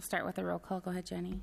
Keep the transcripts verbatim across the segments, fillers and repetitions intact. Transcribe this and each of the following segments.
start with a roll call. Go ahead, Jenny.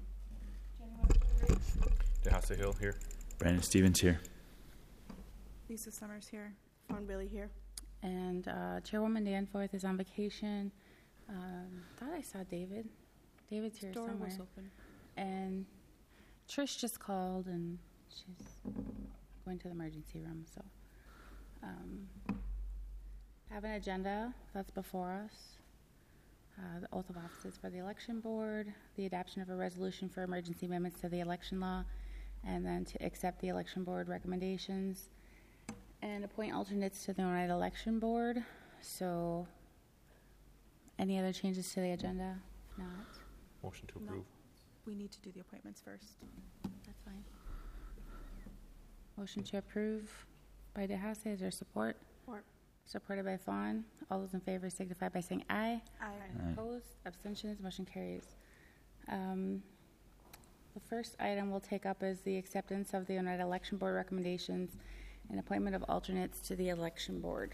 DeHasa Hill here. Brandon Stevens here. Lisa Summers here. Fawn Billy here. And uh, Chairwoman Danforth is on vacation. Um, thought I saw David. David's here Door somewhere. was open. And Trish just called, and she's going to the emergency room. So, um, have an agenda that's before us. Uh, the oath of offices for the election board, the adoption of a resolution for emergency amendments to the election law, and then to accept the election board recommendations and appoint alternates to the United Election Board. So, any other changes to the agenda? If not, Motion to No. approve. We need to do the appointments first. that's fine. Motion to approve by DeHasa. Is there support? Support. Supported by Fawn. All those in favor signify by saying aye. Aye. Aye. Opposed? Abstentions? Motion carries. Um, the first item we'll take up is the acceptance of the United Election Board recommendations and appointment of alternates to the election board.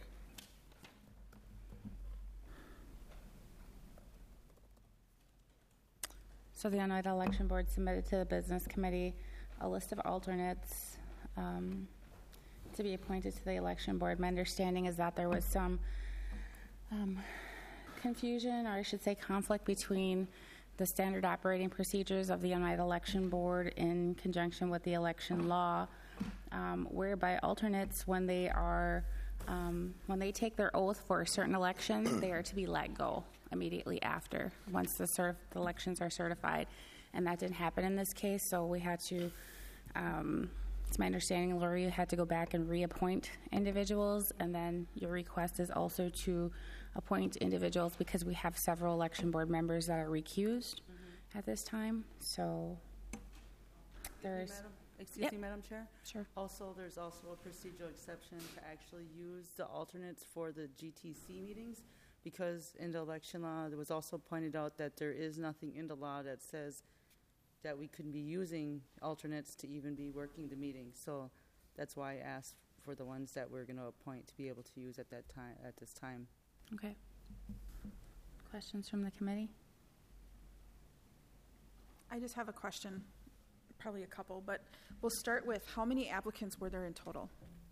So the United Election Board submitted to the Business Committee a list of alternates um, to be appointed to the election board. My understanding is that there was some um, confusion, or I should say conflict, between the standard operating procedures of the United Election Board in conjunction with the election law, um, whereby alternates, when they are um, when they take their oath for a certain election, they are to be let go immediately after, once the, certif- the elections are certified. And that didn't happen in this case, so we had to, um, it's my understanding, Lori, you had to go back and reappoint individuals, and then your request is also to appoint individuals because we have several election board members that are recused mm-hmm. at this time. So there's... Madam, excuse Yep. me, Madam Chair? Sure. Also, there's also a procedural exception to actually use the alternates for the G T C meetings, because in the election law, there was also pointed out that there is nothing in the law that says that we couldn't be using alternates to even be working the meeting. So that's why I asked for the ones that we're going to appoint to be able to use at that time, at this time. Okay. Questions from the committee? I just have a question, probably a couple, but we'll start with how many applicants were there in total?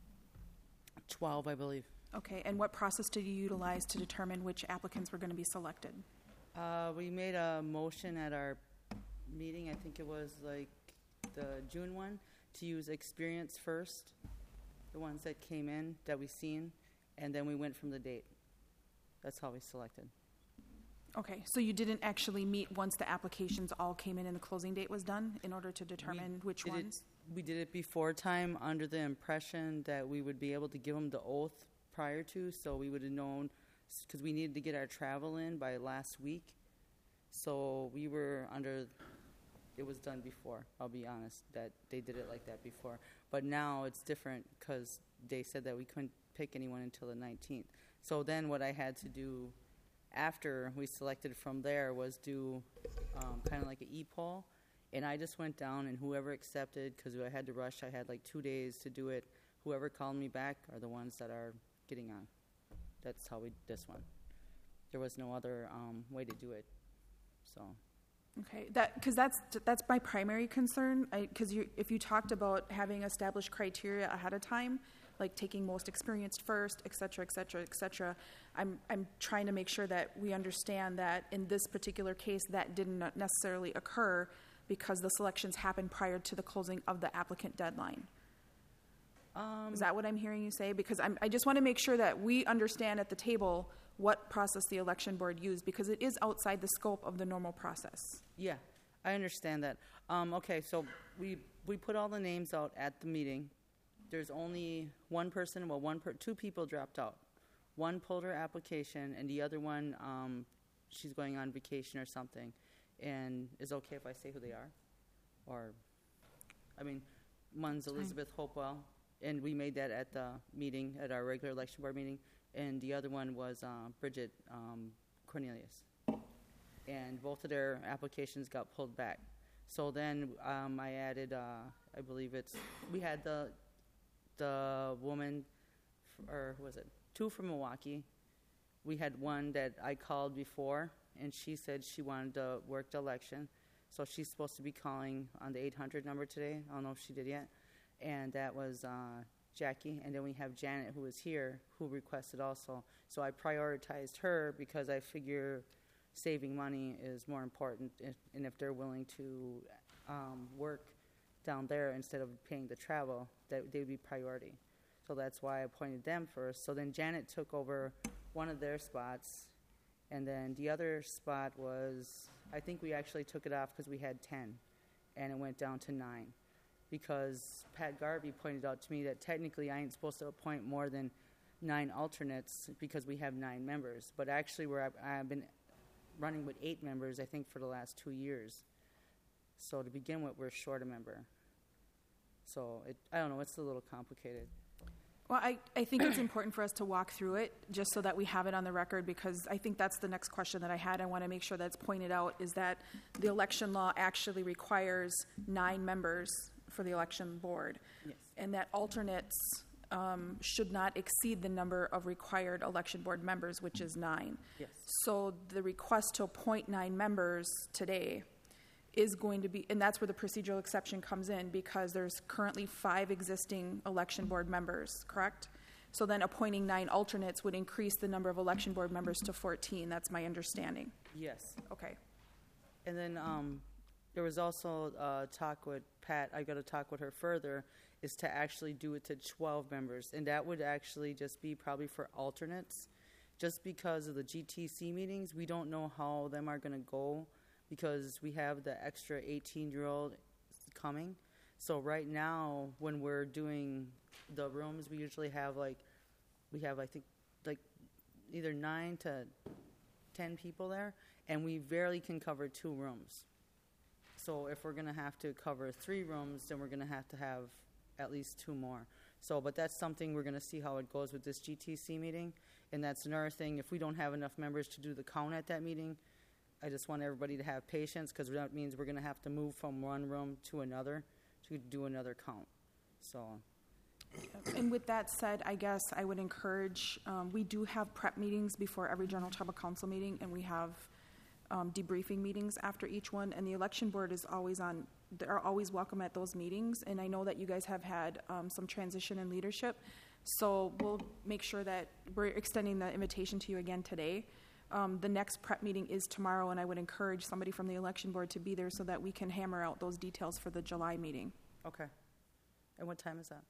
twelve, I believe. Okay, and what process did you utilize to determine which applicants were going to be selected? Uh, we made a motion at our meeting, I think it was like the June one, to use experience first, the ones that came in that we seen, and then we went from the date. That's how we selected. Okay, so you didn't actually meet once the applications all came in and the closing date was done in order to determine We which did it- ones? We did it before time under the impression that we would be able to give them the oath prior to, so we would have known, because we needed to get our travel in by last week. So we were under, it was done before, I'll be honest, that they did it like that before. But now it's different because they said that we couldn't pick anyone until the nineteenth. So then what I had to do after we selected from there was do um, kind of like an e-poll. And I just went down, and whoever accepted, because I had to rush, I had like two days to do it. Whoever called me back are the ones that are getting on. That's how we did this one. There was no other um, way to do it. So, Okay, that, because that's, that's my primary concern, because you, if you talked about having established criteria ahead of time, like taking most experienced first, et cetera, et cetera, et cetera, I'm, I'm trying to make sure that we understand that in this particular case, that didn't necessarily occur because the selections happened prior to the closing of the applicant deadline. um, Is that what I'm hearing you say? Because I'm, I just want to make sure that we understand at the table what process the election board used, because it is outside the scope of the normal process. yeah, I understand that. Um, okay, so we we put all the names out at the meeting. There's only one person, well, one per, two people dropped out. One pulled her application, and the other one, um, she's going on vacation or something. And is it okay if I say who they are? Or, I mean, one's Fine. Elizabeth Hopewell, and we made that at the meeting, at our regular election board meeting. And the other one was uh, Bridget um, Cornelius. And both of their applications got pulled back. So then um, I added, uh, I believe it's, we had the the woman, f- or who was it, two from Milwaukee. We had one that I called before and she said she wanted to work the election. So she's supposed to be calling on the eight hundred number today. I don't know if she did yet. And that was uh, Jackie. And then we have Janet, who was here, who requested also. So I prioritized her because I figure saving money is more important. If, and if they're willing to um, work down there instead of paying the travel, that they would be priority. So that's why I appointed them first. So then Janet took over one of their spots. And then the other spot was, I think we actually took it off because we had ten. And it went down to nine. Because Pat Garvey pointed out to me that technically I ain't supposed to appoint more than nine alternates because we have nine members. But actually, where I've, I've been running with eight members, I think, for the last two years. So to begin with, we're short a member. So it, I don't know, it's a little complicated. Well, I, I think it's important for us to walk through it just so that we have it on the record, because I think that's the next question that I had. I want to make sure that's pointed out, is that the election law actually requires nine members for the election board. Yes. And that alternates um, should not exceed the number of required election board members, which is nine. Yes. So the request to appoint nine members today is going to be, and that's where the procedural exception comes in, because there's currently five existing election board members, correct? So then appointing nine alternates would increase the number of election board members to fourteen. That's my understanding. Yes. Okay. And then um, there was also uh, talk with Pat, I got to talk with her further, is to actually do it to twelve members. And that would actually just be probably for alternates. Just because of the G T C meetings, we don't know how them are going to go because we have the extra eighteen-year-old coming. So right now, when we're doing the rooms, we usually have like, we have, I think, like either nine to ten people there, and we barely can cover two rooms. So if we're going to have to cover three rooms, then we're going to have to have at least two more. So, but that's something we're going to see how it goes with this G T C meeting. And that's another thing, if we don't have enough members to do the count at that meeting, I just want everybody to have patience, because that means we're going to have to move from one room to another to do another count. So. And with that said, I guess I would encourage, um, we do have prep meetings before every general tribal council meeting, and we have um, debriefing meetings after each one, and the election board is always on, they're always welcome at those meetings, and I know that you guys have had um, some transition in leadership, so we'll make sure that we're extending the invitation to you again today. Um, the next prep meeting is tomorrow, and I would encourage somebody from the election board to be there so that we can hammer out those details for the July meeting. Okay. And what time is that?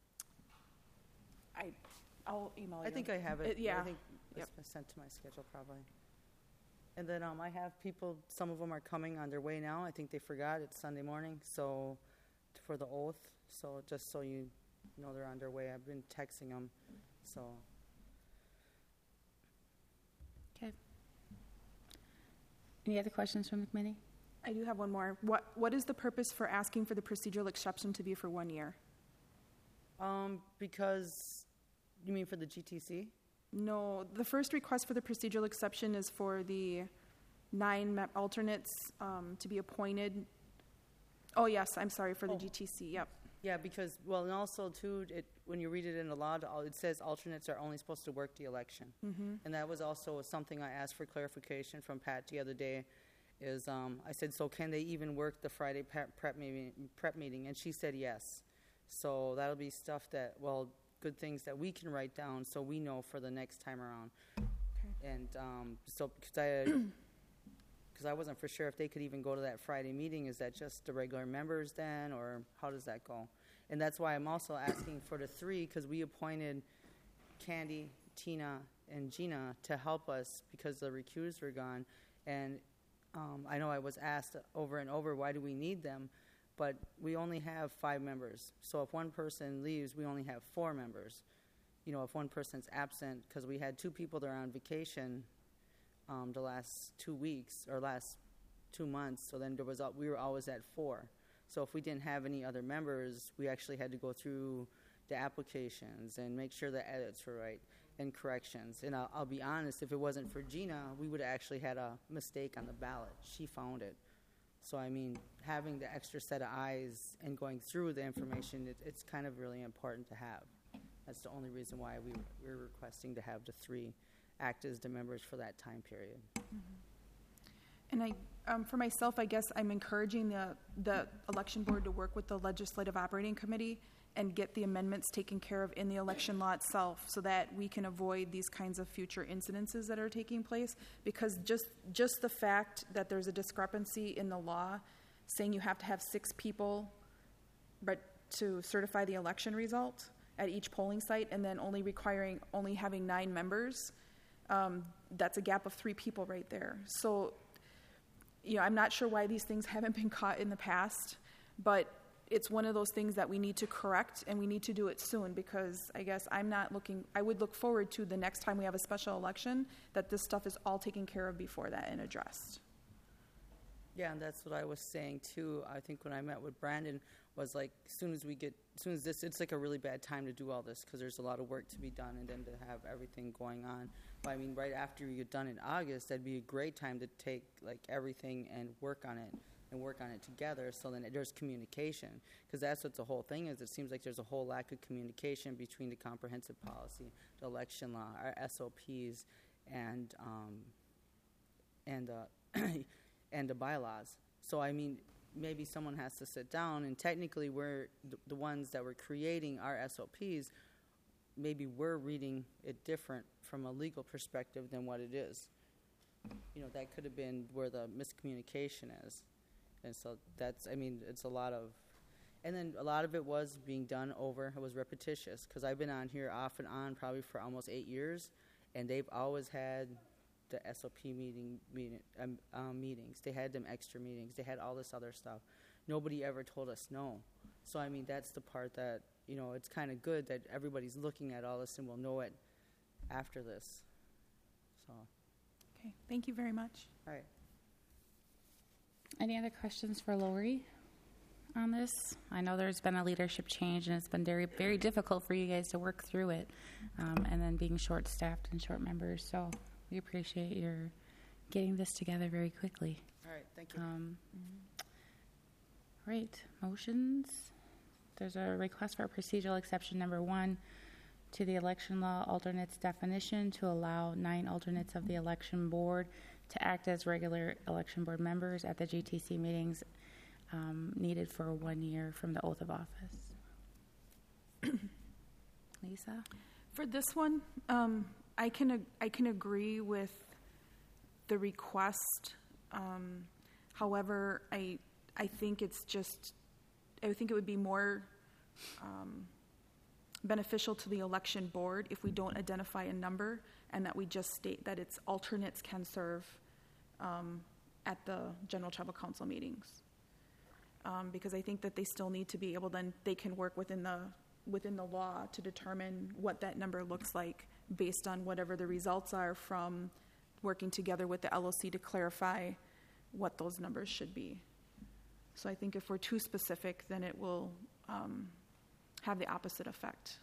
I, I'll email you. I think I have it. It- yeah. I think Yep. it's sent to my schedule probably. And then um, I have people, some of them are coming on their way now. I think they forgot it's Sunday morning, so for the oath. So just so you know they're on their way. I've been texting them. So Okay. Any other questions from the committee? I do have one more. What What is the purpose for asking for the procedural exception to be for one year? um, because you mean for the G T C? No, the first request for the procedural exception is for the nine me- alternates um, to be appointed. Oh, yes, I'm sorry, for the Oh. G T C, yep. Yeah, because, well, and also, too, it, when you read it in the law, it says alternates are only supposed to work the election. Mm-hmm. And that was also something I asked for clarification from Pat the other day, is um, I said, so can they even work the Friday prep, prep, meeting, prep meeting? And she said yes. So that'll be stuff that, well, good things that we can write down so we know for the next time around. Okay. And um, so, because I, because I wasn't for sure if they could even go to that Friday meeting. Is that just the regular members then, or how does that go? And that's why I'm also asking for the three, because we appointed Candy, Tina, and Gina to help us because the recused were gone. And um, I know I was asked over and over, why do we need them? But we only have five members. So if one person leaves, we only have four members. You know, if one person's absent, because we had two people that are on vacation um, the last two weeks or last two months, so then there was we were always at four. So if we didn't have any other members, we actually had to go through the applications and make sure the edits were right and corrections. And I'll, I'll be honest, if it wasn't for Gina, we would have actually had a mistake on the ballot. She found it. So, I mean, having the extra set of eyes and going through the information, it, it's kind of really important to have. That's the only reason why we, we're requesting to have the three act as the members for that time period. And I, um, for myself, I guess I'm encouraging the, the election board to work with the legislative operating committee and get the amendments taken care of in the election law itself so that we can avoid these kinds of future incidences that are taking place. Because just, just the fact that there's a discrepancy in the law saying you have to have six people but to certify the election result at each polling site and then only requiring, only having nine members, um, that's a gap of three people right there. So, you know, I'm not sure why these things haven't been caught in the past, but it's one of those things that we need to correct, and we need to do it soon, because I guess I'm not looking, I would look forward to the next time we have a special election, that this stuff is all taken care of before that and addressed. Yeah, and that's what I was saying too. I think when I met with Brandon was like, as soon as we get, as soon as this, it's like a really bad time to do all this because there's a lot of work to be done and then to have everything going on. But I mean, right after you get done in August, that'd be a great time to take like everything and work on it and work on it together. So then there's communication, because that's what the whole thing is. It seems like there's a whole lack of communication between the comprehensive policy, the election law, our S O Ps, and um, and uh, and the bylaws. So I mean, maybe someone has to sit down, and technically we're the, the ones that were creating our S O Ps. Maybe we're reading it different from a legal perspective than what it is. You know, that could have been where the miscommunication is. And so that's, I mean, it's a lot of, and then a lot of it was being done over, it was repetitious, because I've been on here off and on probably for almost eight years, and they've always had the S O P meeting, meeting um, um, meetings. They had them extra meetings. They had all this other stuff. Nobody ever told us no. So, I mean, that's the part that, you know, it's kind of good that everybody's looking at all this and will know it after this. So. Okay, thank you very much. All right. Any other questions for Lori on this? I know there's been a leadership change, and it's been very, very difficult for you guys to work through it, um, and then being short-staffed and short members. So we appreciate your getting this together very quickly. All right, thank you. Um, right, motions. There's a request for procedural exception number one to the election law alternates definition to allow nine alternates of the election board to act as regular election board members at the G T C meetings um, needed for one year from the oath of office. Lisa? For this one, um, I can ag- I can agree with the request. Um, however, I I think it's just I think it would be more um, beneficial to the election board if we don't identify a number and that we just state that its alternates can serve um, at the general tribal council meetings. Um, because I think that they still need to be able, then they can work within the within the law to determine what that number looks like based on whatever the results are from working together with the L O C to clarify what those numbers should be. So I think if we're too specific, then it will um, have the opposite effect.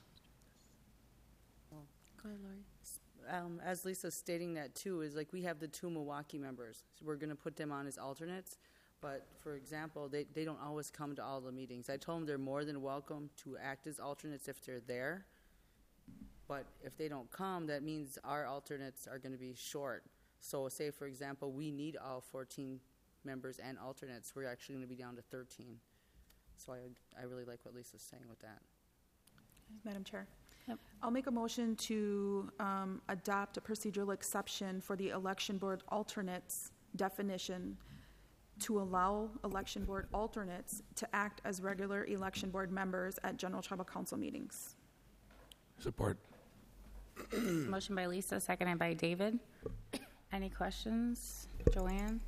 Go ahead, Lori. Um, as Lisa's stating that too, is like we have the two Milwaukee members. So we're going to put them on as alternates. But for example, they, they don't always come to all the meetings. I told them they're more than welcome to act as alternates if they're there. But if they don't come, that means our alternates are going to be short. So say, for example, we need all fourteen members and alternates. We're actually going to be down to thirteen. So I, I really like what Lisa's saying with that. Madam Chair. Yep. I'll make a motion to um, adopt a procedural exception for the election board alternates definition to allow election board alternates to act as regular election board members at general tribal council meetings. Support. Motion by Lisa, seconded by David. Any questions? Joanne?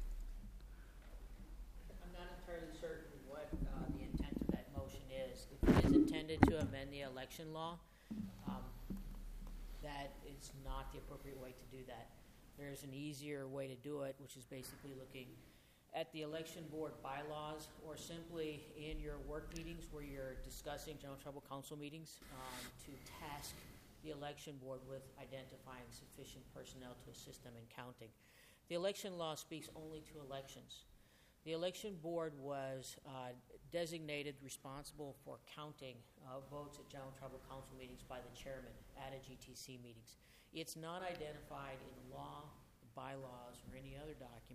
I'm not entirely certain what uh, the intent of that motion is. If it is intended to amend the election law, um, that is not the appropriate way to do that. There's an easier way to do it, which is basically looking at the election board bylaws, or simply in your work meetings where you're discussing general tribal council meetings, um, to task the election board with identifying sufficient personnel to assist them in counting. The election law speaks only to elections. The election board was uh, designated responsible for counting uh, votes at general tribal council meetings by the chairman at a G T C meetings. It's not identified in law, bylaws, or any other document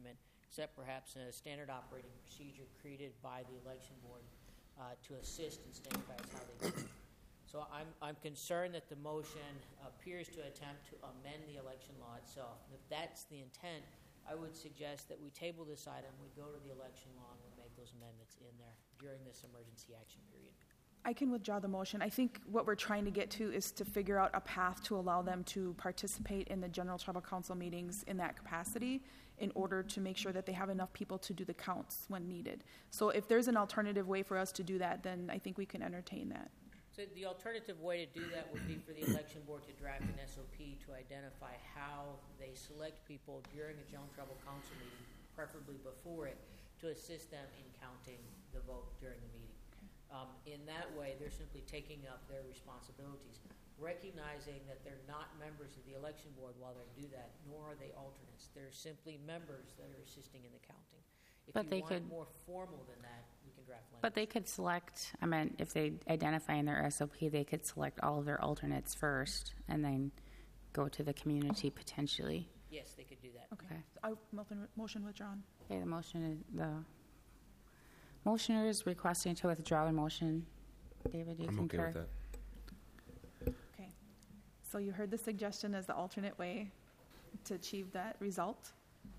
set perhaps a standard operating procedure created by the election board uh, to assist and standardize how they do it. So I'm, I'm concerned that the motion appears to attempt to amend the election law itself. And if that's the intent, I would suggest that we table this item, we go to the election law, and we make those amendments in there during this emergency action period. I can withdraw the motion. I think what we're trying to get to is to figure out a path to allow them to participate in the general tribal council meetings in that capacity in order to make sure that they have enough people to do the counts when needed. So if there's an alternative way for us to do that, then I think we can entertain that. So the alternative way to do that would be for the election board to draft an S O P to identify how they select people during a general tribal council meeting, preferably before it, to assist them in counting the vote during the meeting. Um, in that way, they're simply taking up their responsibilities, recognizing that they're not members of the election board while they do that, nor are they alternates. They're simply members that are assisting in the counting. If But you they want could- more formal than that, we can draft language. But they could select, I mean, if they identify in their S O P, they could select all of their alternates first and then go to the community potentially. Yes, they could do that. Okay. Okay. I, motion- motion withdrawn. Okay, the motion, is the motioner is requesting to withdraw the motion. David, do you I'm okay concur? with that. Okay. So you heard the suggestion as the alternate way to achieve that result?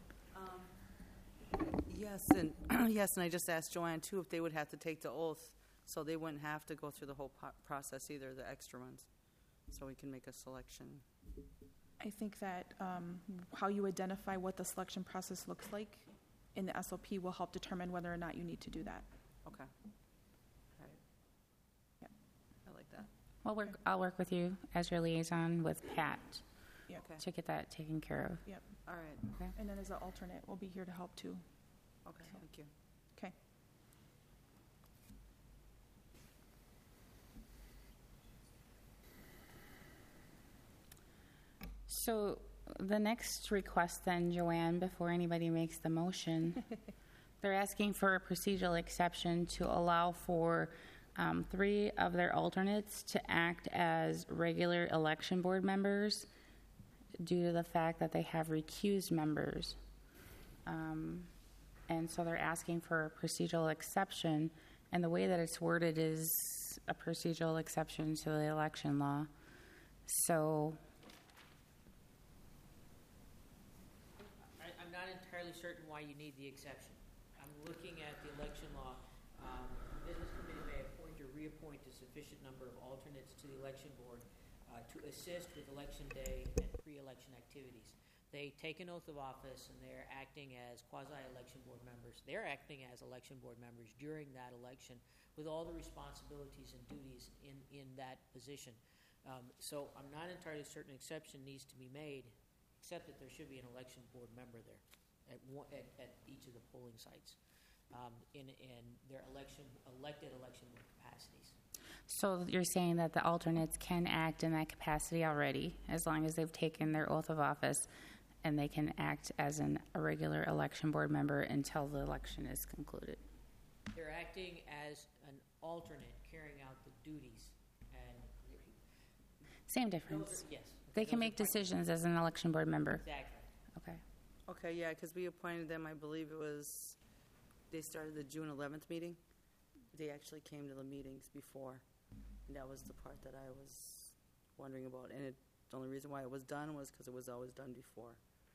Yes, and, yes, and I just asked Joanne, too, if they would have to take the oath, so they wouldn't have to go through the whole po- process either, the extra ones, so we can make a selection. I think that um, how you identify what the selection process looks like in the S O P will help determine whether or not you need to do that. Okay. All right. Yep. I like that. Well, work, I'll work with you as your liaison with Pat Yep. Okay. to get that taken care of. Yep. All right. And then as an alternate, we'll be here to help too. Okay, thank you. Okay. So the next request then, Joanne, before anybody makes the motion, they're asking for a procedural exception to allow for um, three of their alternates to act as regular election board members due to the fact that they have recused members. Um, and so they're asking for a procedural exception, and the way that it's worded is a procedural exception to the election law. So I, I'm not entirely certain why you need the exception. I'm looking at the election law. Um, the business committee may appoint or reappoint a sufficient number of alternates to the election board uh, to assist with election day and pre-election activities. They take an oath of office, and they're acting as quasi-election board members. They're acting as election board members during that election with all the responsibilities and duties in, in that position. Um, so I'm not entirely certain an exception needs to be made, except that there should be an election board member there at, one, at, at each of the polling sites um, in, in their election, elected election board capacities. So you're saying that the alternates can act in that capacity already, as long as they've taken their oath of office, and they can act as an, a regular election board member until the election is concluded. They're acting as an alternate, carrying out the duties, and Same those difference. are, yes. They those can are make quite- decisions as an election board member. Exactly. Okay. Okay, yeah, because we appointed them, I believe it was, they started the June eleventh meeting. They actually came to the meetings before, and that was the part that I was wondering about. And it, the only reason why it was done was because it was always done before.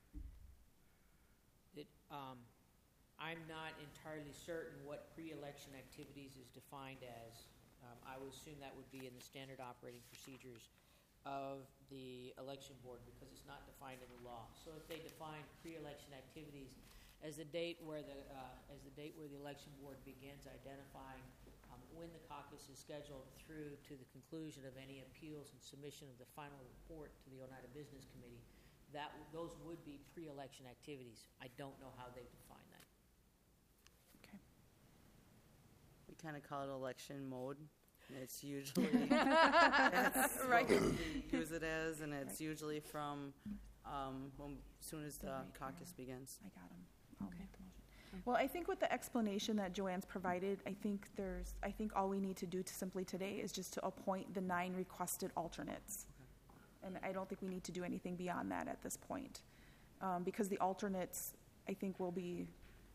It, um, I'm not entirely certain what pre-election activities is defined as. Um, I would assume that would be in the standard operating procedures of the election board because it's not defined in the law. So if they define pre-election activities as the date where the uh, as the date where the election board begins identifying um, when the caucus is scheduled through to the conclusion of any appeals and submission of the final report to the Oneida Business Committee, that those would be pre-election activities. I don't know how they define that. Okay. We kind of call it election mode, and it's usually, that's Right. what we use it as, and it's usually from, um, when, as soon as the caucus begins. I got him. I'll make the motion. Well, I think with the explanation that Joanne's provided, I think there's, I think all we need to do to simply today is just to appoint the nine requested alternates. And I don't think we need to do anything beyond that at this point. Um, because the alternates, I think, will be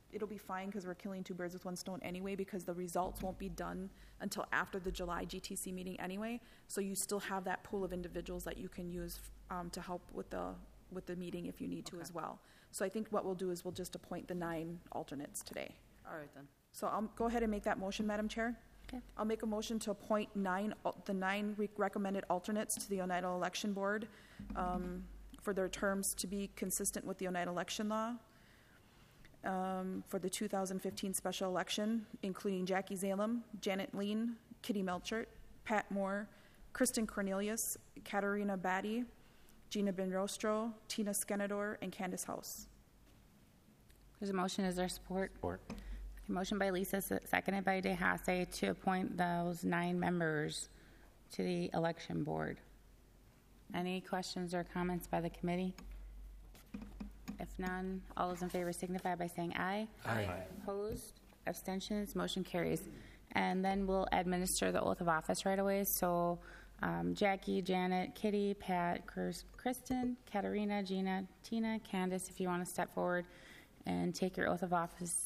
it'll be fine because we're killing two birds with one stone anyway, because the results won't be done until after the July G T C meeting anyway. So you still have that pool of individuals that you can use um, to help with the with the meeting if you need to Okay. as well. So I think what we'll do is we'll just appoint the nine alternates today. All right then. So I'll go ahead and make that motion, Madam Chair. Okay. I'll make a motion to appoint nine, al- the nine re- recommended alternates to the Oneida Election Board um, for their terms to be consistent with the Oneida election law um, for the two thousand fifteen special election, including Jackie Zalem, Janet Lean, Kitty Melchert, Pat Moore, Kristen Cornelius, Katarina Batty, Gina Benrostro, Tina Skenador, and Candace House. There's a motion. Is there support? Support. A motion by Lisa, se- seconded by DeHasse, to appoint those nine members to the election board. Any questions or comments by the committee? If none, all those in favor signify by saying aye. Aye. Opposed? Abstentions? Motion carries. And then we'll administer the oath of office right away. So um, Jackie, Janet, Kitty, Pat, Chris- Kristen, Katarina, Gina, Tina, Candace, if you want to step forward and take your oath of office.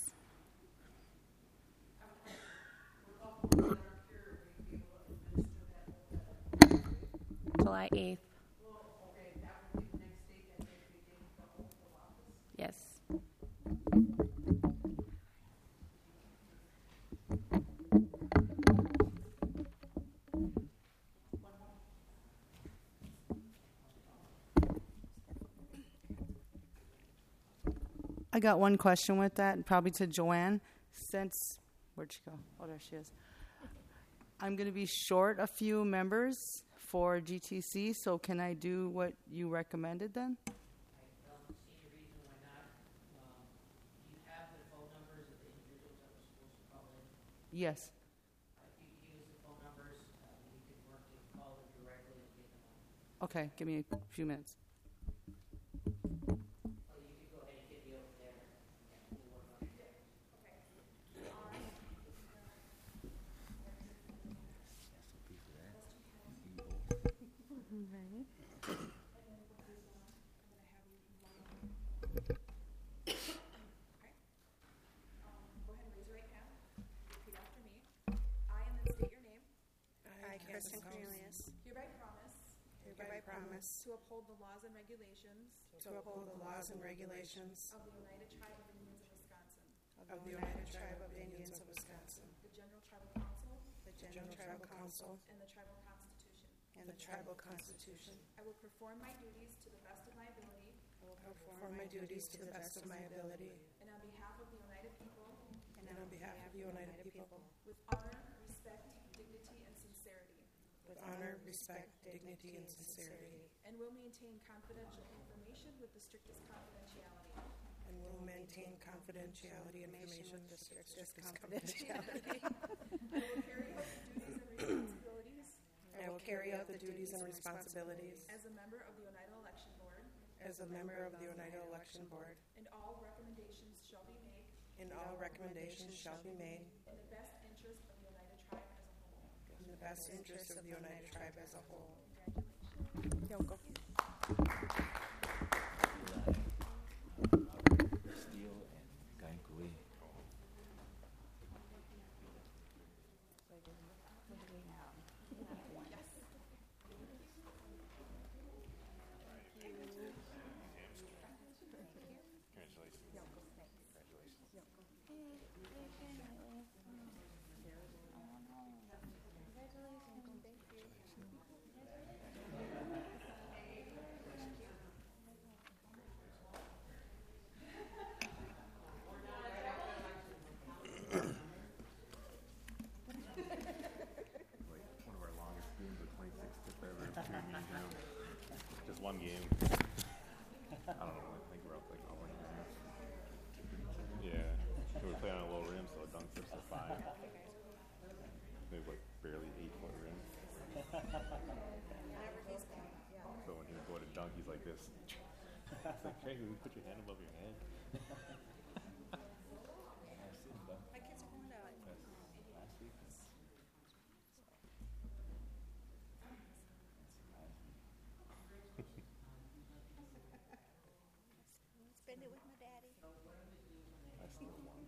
July eighth. Yes. I got one question with that, probably to Joanne. Since, where'd she go? Oh, there she is. I'm going to be short a few members for G T C, so can I do what you recommended then? I don't see any reason why not. Um, Do you have the phone numbers of the individuals that were supposed to call in? Yes. If you could use the phone numbers, uh, we could work to call them directly and get them on. Okay, give me a few minutes. Or you could go ahead and get the over there, and we'll work on it there. Go ahead and raise your right hand. Repeat after me. I, and then state your name. I, Kristen Cornelius, Hereby promise hereby promise to uphold the laws and regulations to uphold the laws and regulations of the United Tribe of Indians of Wisconsin, of the United Tribe of Indians of Wisconsin, the General Tribal Council, the General Tribal Council, and the Tribal Constitution. and the Tribal Constitution. I will perform my duties to the best of my ability I will perform my duties to the best of my ability, and on behalf of the United people, and on behalf of the United people, with honor, respect, dignity, and sincerity, with honor, respect, dignity, and sincerity, and will maintain confidential information with the strictest confidentiality. and will maintain confidentiality information with the strictest confidentiality. I will carry out the duties and responsibilities I will carry out the duties and responsibilities as a member of the Oneida Election Board, as a member of the Oneida Election Board, and all recommendations shall be made and all recommendations shall be made in the best interest of the Oneida Tribe as a whole. in the best interest of the Oneida Tribe as a whole. Steele and Gankui. Like one of our longest games, the twenty-sixth trip ever. Just one game. I don't know. I think we're up like how many games? Yeah, we were playing on a low rim, so a dunk tips are five. Maybe like barely eight foot rim. So when he would go to dunk, he's like this. It's like, hey, put your hand above your head. Spend it with my daddy. I still want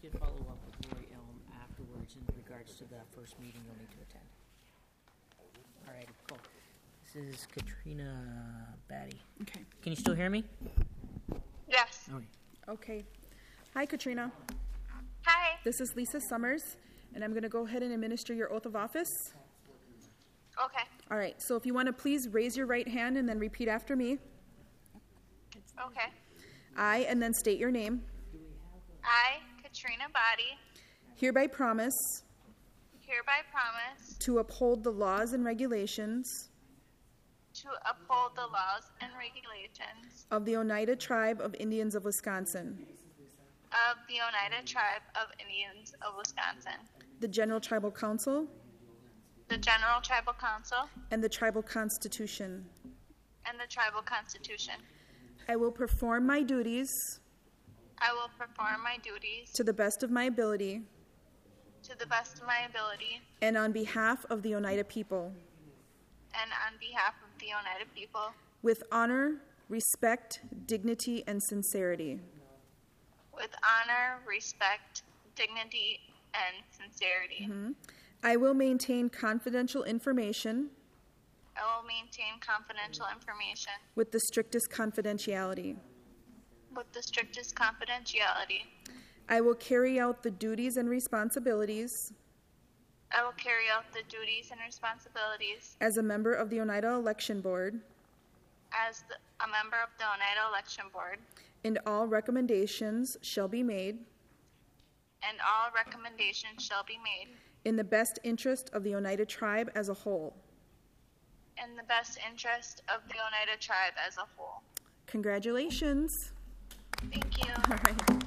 can follow up with Roy Elm afterwards in regards to that first meeting you'll need to attend. All righty, cool. This is Katrina Batty. Okay. Can you still hear me? Yes. All right. Okay. Hi, Katrina. Hi. This is Lisa Summers, and I'm going to go ahead and administer your oath of office. Okay. All right, so if you want to please raise your right hand and then repeat after me. Okay. I, and then state your name, I, Katrina Body, hereby promise hereby promise to uphold the laws and regulations to uphold the laws and regulations of the Oneida Tribe of Indians of Wisconsin, of the Oneida Tribe of Indians of Wisconsin, the General Tribal Council, the General Tribal Council, and the Tribal Constitution. and the Tribal Constitution. I will perform my duties I will perform my duties to the best of my ability to the best of my ability and on behalf of the Oneida people, and on behalf of the Oneida people, with honor, respect, dignity, and sincerity. with honor, respect, dignity, and sincerity. I will maintain confidential information I will maintain confidential information with the strictest confidentiality. with the strictest confidentiality. I will carry out the duties and responsibilities I will carry out the duties and responsibilities as a member of the Oneida Election Board, as the, a member of the Oneida Election Board, and all recommendations shall be made and all recommendations shall be made in the best interest of the Oneida Tribe as a whole. in the best interest of the Oneida Tribe as a whole. Congratulations. Thank you. All right.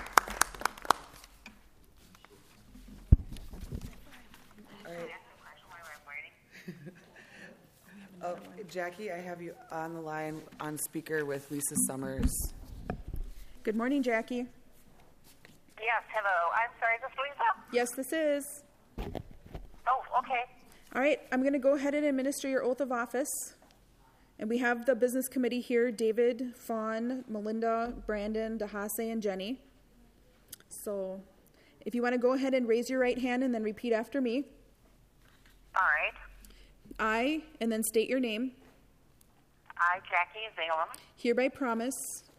Oh, Jackie, I have you on the line on speaker with Lisa Summers. Good morning, Jackie. Yes, hello. I'm sorry, is this Lisa? Yes, this is. Oh, okay. All right, I'm going to go ahead and administer your oath of office. And we have the business committee here, David, Fawn, Melinda, Brandon, Dahase, and Jenny. So if you want to go ahead and raise your right hand and then repeat after me. All right. I, and then state your name, I, Jackie Zalem. hereby promise,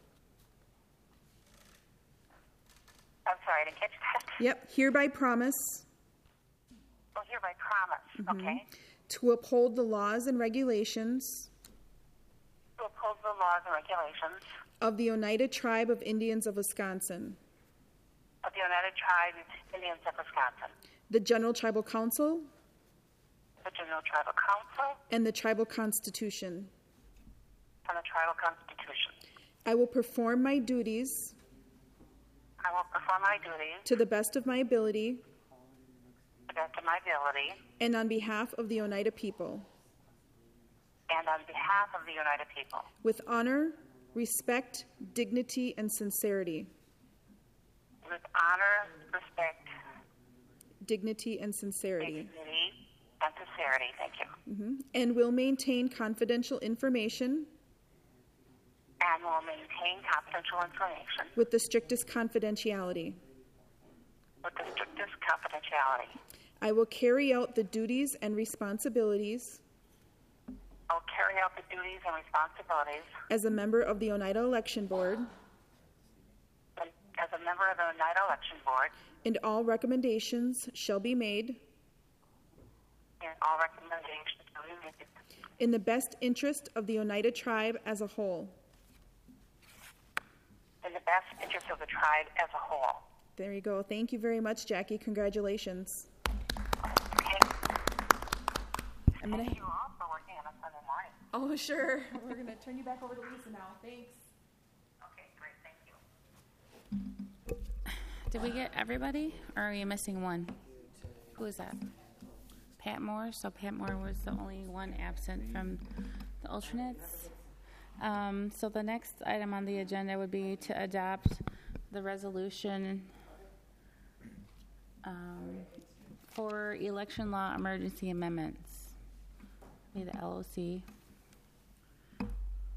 I'm sorry, I didn't catch that. yep, hereby promise Oh, hereby promise. Okay. to uphold the laws and regulations To uphold the laws and regulations of the Oneida Tribe of Indians of Wisconsin, of the Oneida Tribe Indians of Wisconsin, the General Tribal Council, the General Tribal Council, and the Tribal Constitution. and the Tribal Constitution. I will perform my duties I will perform my duties to the best of my ability to the best of my ability and on behalf of the Oneida people, and on behalf of the Oneida people, with honor, respect, dignity, and sincerity. with honor, respect, Dignity and sincerity. dignity, and sincerity. Thank you. And will maintain confidential information And will maintain confidential information with the strictest confidentiality. with the strictest confidentiality. I will carry out the duties and responsibilities I'll carry out the duties and responsibilities as a member of the Oneida Election Board, as a member of the Oneida Election Board, and all recommendations shall be made and all recommendations shall be made in the best interest of the Oneida Tribe as a whole. in the best interest of the tribe as a whole. There you go. Thank you very much, Jackie. Congratulations. Okay? I'm gonna. Thank you all for working on a Sunday morning. Oh, sure. We're gonna turn you back over to Lisa now. Thanks. Okay, great. Thank you. Did we get everybody, or are you missing one? Who is that? Pat Moore. So Pat Moore was the only one absent from the alternates. Um, so the next item on the agenda would be to adopt the resolution um, for election law emergency amendments. Need the L O C.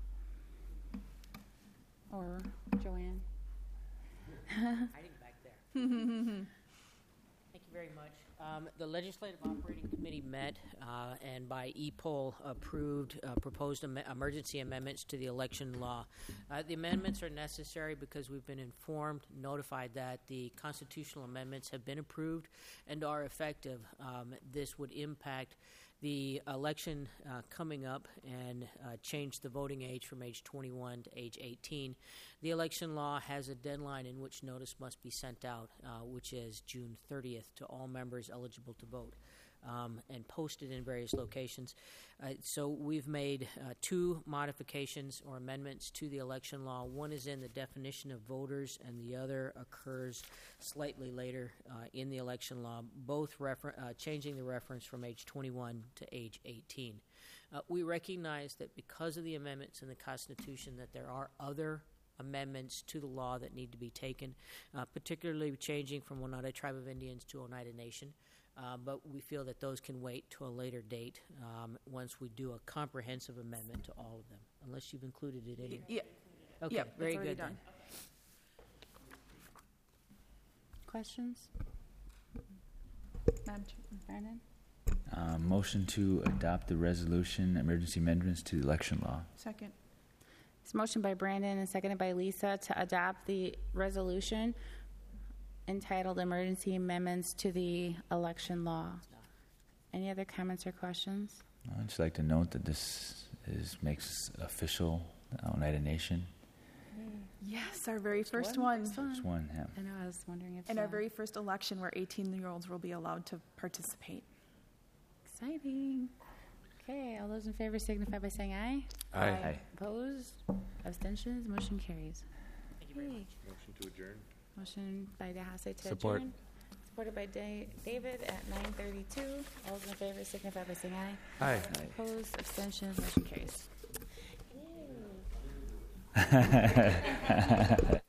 Or Joanne. Hiding back there. Thank you very much. Um, The Legislative Operating Committee met uh, and by e-poll approved uh, proposed am- emergency amendments to the election law. Uh, The amendments are necessary because we've been informed, notified that the constitutional amendments have been approved and are effective. Um, This would impact the election uh, coming up and uh, change the voting age from age twenty-one to age eighteen. The election law has a deadline in which notice must be sent out, uh, which is June thirtieth, to all members eligible to vote, um, and posted in various locations. Uh, so we've made uh, two modifications or amendments to the election law. One is in the definition of voters, and the other occurs slightly later uh, in the election law, both refer- uh, changing the reference from age twenty-one to age eighteen. Uh, we recognize that because of the amendments in the Constitution that there are other amendments to the law that need to be taken, uh, particularly changing from Oneida Tribe of Indians to Oneida Nation. Uh, but we feel that those can wait to a later date um, once we do a comprehensive amendment to all of them, unless you've included it in here. Yeah. Okay, Yep, it's very already good done. then. Questions? Madam Chair. Brandon? Uh, motion to adopt the resolution, emergency amendments to the election law. Second. It's motion by Brandon and seconded by Lisa to adopt the resolution entitled Emergency Amendments to the Election Law. Any other comments or questions? I'd just like to note that this is makes official the Oneida Nation. Yes, our very first one. First It's one, yeah. I know, I was wondering if... And our uh, very first election where eighteen-year-olds will be allowed to participate. Exciting. Okay, all those in favor signify by saying aye. Aye. Aye. Opposed? Abstentions? Motion carries. Thank you very Okay. much. Motion to adjourn. Motion by DeHasse to Support. adjourn. Supported by Da- David at nine thirty-two. All those in favor signify by saying aye. Aye. Opposed? Abstentions? Motion carries.